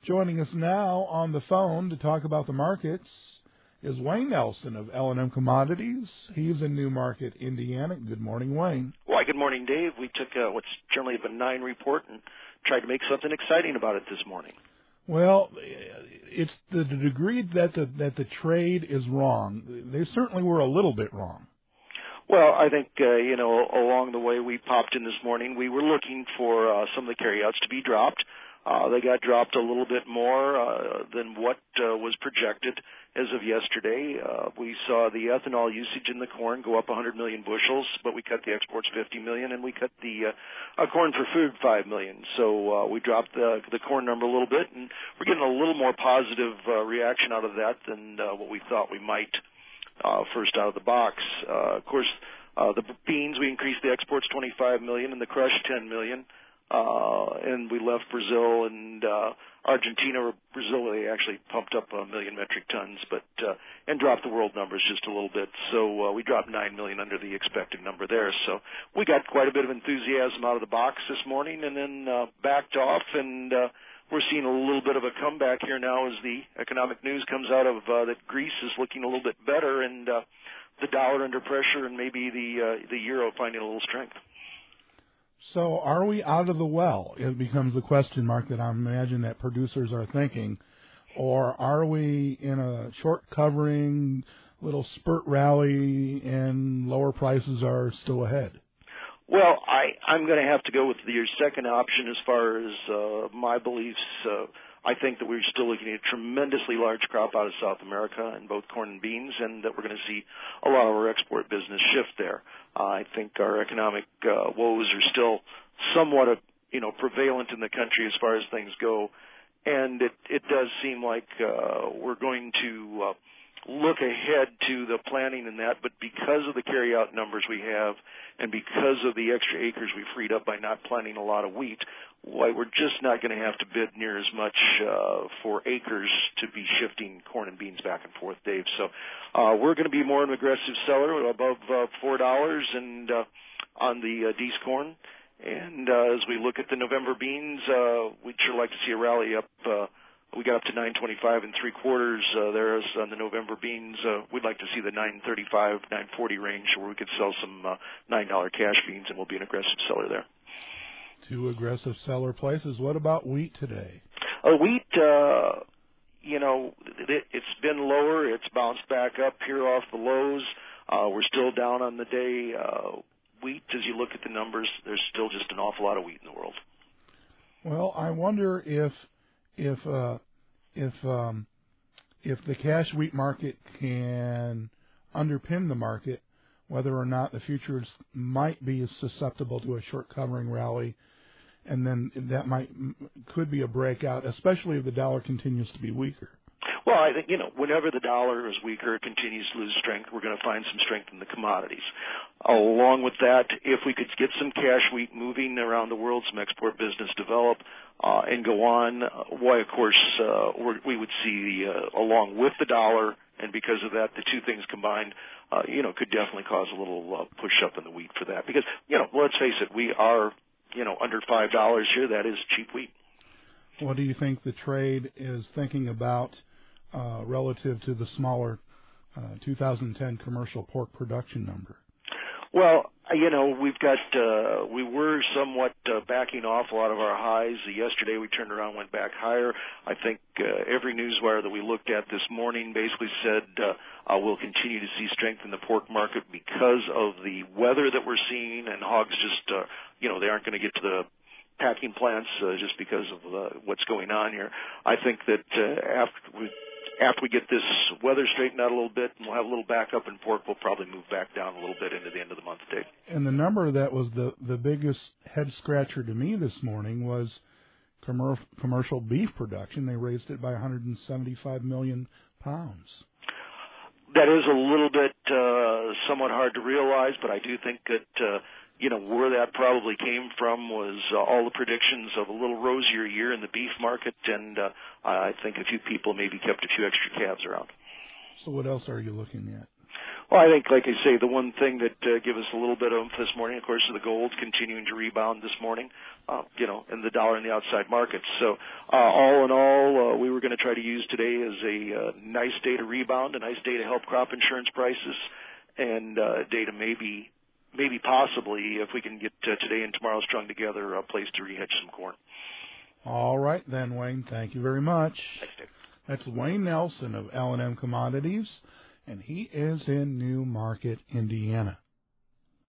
Joining us now on the phone to talk about the markets is Wayne Nelson of L&M Commodities. He's in Newmarket, Indiana. Good morning, Wayne. Why, good morning, Dave. We took what's generally a benign report and tried to make something exciting about it this morning. Well, it's the degree that the trade is wrong. They certainly were a little bit wrong. Well, I think, along the way we popped in this morning, we were looking for some of the carryouts to be dropped. They got dropped a little bit more than what was projected as of yesterday. We saw the ethanol usage in the corn go up 100 million bushels, but we cut the exports 50 million, and we cut the corn for food 5 million. So we dropped the corn number a little bit, and we're getting a little more positive reaction out of that than what we thought we might first out of the box. Of course, the beans, we increased the exports 25 million and the crush 10 million. And we left Brazil and Argentina. Brazil, they actually pumped up 1 million metric tons, but and dropped the world numbers just a little bit. So we dropped 9 million under the expected number there. So we got quite a bit of enthusiasm out of the box this morning, and then backed off, and we're seeing a little bit of a comeback here now as the economic news comes out of that Greece is looking a little bit better, and the dollar under pressure, and maybe the euro finding a little strength. So are we out of the well? It becomes the question mark that I imagine that producers are thinking. Or are we in a short covering little spurt rally and lower prices are still ahead? Well, I'm going to have to go with your second option as far as my beliefs. I think that we're still looking at a tremendously large crop out of South America in both corn and beans, and that we're going to see a lot of our export business shift there. I think our economic woes are still somewhat, prevalent in the country as far as things go, and it does seem like we're going to look ahead to the planning in that, but because of the carryout numbers we have and because of the extra acres we freed up by not planting a lot of wheat, we're just not going to have to bid near as much for acres to be shifting corn and beans back and forth, Dave. So we're going to be more of an aggressive seller, above $4 and on the Dees corn. And as we look at the November beans, we'd sure like to see a rally up. We got up to 9.25 3/4 there on the November beans. We'd like to see the 9.35, 9.40 range where we could sell some $9 cash beans, and we'll be an aggressive seller there. Two aggressive seller places. What about wheat today? Wheat, it's been lower. It's bounced back up here off the lows. We're still down on the day. Wheat, as you look at the numbers, there's still just an awful lot of wheat in the world. Well, I wonder if the cash wheat market can underpin the market, whether or not the futures might be susceptible to a short covering rally, and then that could be a breakout, especially if the dollar continues to be weaker. Well, I think, whenever the dollar is weaker, it continues to lose strength, we're going to find some strength in the commodities. Along with that, if we could get some cash wheat moving around the world, some export business develop, and go on, of course, we would see, along with the dollar, and because of that, the two things combined, could definitely cause a little push up in the wheat for that. Because, let's face it, we are, under $5 here. That is cheap wheat. What do you think the trade is thinking about relative to the smaller 2010 commercial pork production number? Well, we were somewhat backing off a lot of our highs. Yesterday we turned around and went back higher. I think every newswire that we looked at this morning basically said we'll continue to see strength in the pork market because of the weather that we're seeing, and hogs just, they aren't going to get to the packing plants just because of what's going on here. I think that after we get this weather straightened out a little bit and we'll have a little backup in pork, we'll probably move back down a little bit into the end of the month, Dave. And the number that was the biggest head-scratcher to me this morning was commercial beef production. They raised it by 175 million pounds. That is a little bit somewhat hard to realize, but I do think that where that probably came from was all the predictions of a little rosier year in the beef market, and I think a few people maybe kept a few extra calves around. So what else are you looking at? Well, I think, like I say, the one thing that gave us a little bit of oomph this morning, of course, is the gold continuing to rebound this morning, and the dollar in the outside markets. So all in all, we were going to try to use today as a nice day to rebound, a nice day to help crop insurance prices, and a day to maybe possibly, if we can get today and tomorrow strung together, a place to re-hedge some corn. All right then, Wayne. Thank you very much. Thanks, Dave. That's Wayne Nelson of L&M Commodities, and he is in New Market, Indiana.